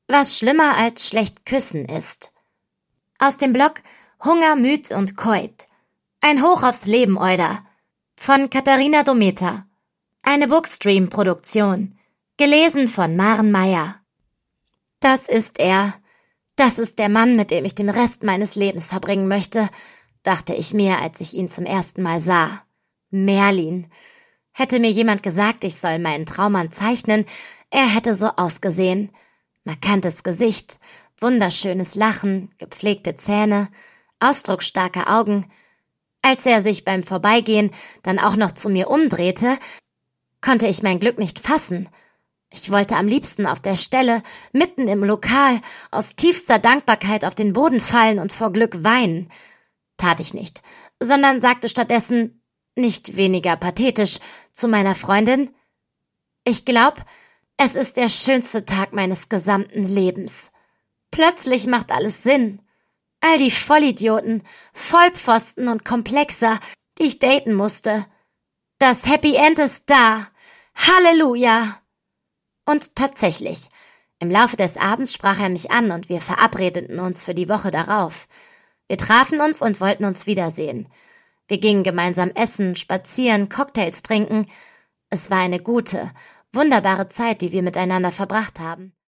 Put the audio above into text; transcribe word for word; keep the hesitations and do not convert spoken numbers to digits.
Was schlimmer als schlecht küssen ist. Aus dem Blog Hunger, Müd und Keut. Ein Hoch aufs Leben, Euda. Von Katharina Dometer. Eine Bookstream-Produktion. Gelesen von Maren Meyer. Das ist er. Das ist der Mann, mit dem ich den Rest meines Lebens verbringen möchte, dachte ich mir, als ich ihn zum ersten Mal sah. Merlin. Hätte mir jemand gesagt, ich soll meinen Traummann zeichnen, er hätte so ausgesehen. Markantes Gesicht, wunderschönes Lachen, gepflegte Zähne, ausdrucksstarke Augen. Als er sich beim Vorbeigehen dann auch noch zu mir umdrehte, konnte ich mein Glück nicht fassen. Ich wollte am liebsten auf der Stelle, mitten im Lokal, aus tiefster Dankbarkeit auf den Boden fallen und vor Glück weinen. Tat ich nicht, sondern sagte stattdessen, nicht weniger pathetisch, zu meiner Freundin: Ich glaub, es ist der schönste Tag meines gesamten Lebens. Plötzlich macht alles Sinn. All die Vollidioten, Vollpfosten und Komplexer, die ich daten musste. Das Happy End ist da. Halleluja! Und tatsächlich, im Laufe des Abends sprach er mich an und wir verabredeten uns für die Woche darauf. Wir trafen uns und wollten uns wiedersehen. Wir gingen gemeinsam essen, spazieren, Cocktails trinken. Es war eine gute, wunderbare Zeit, die wir miteinander verbracht haben.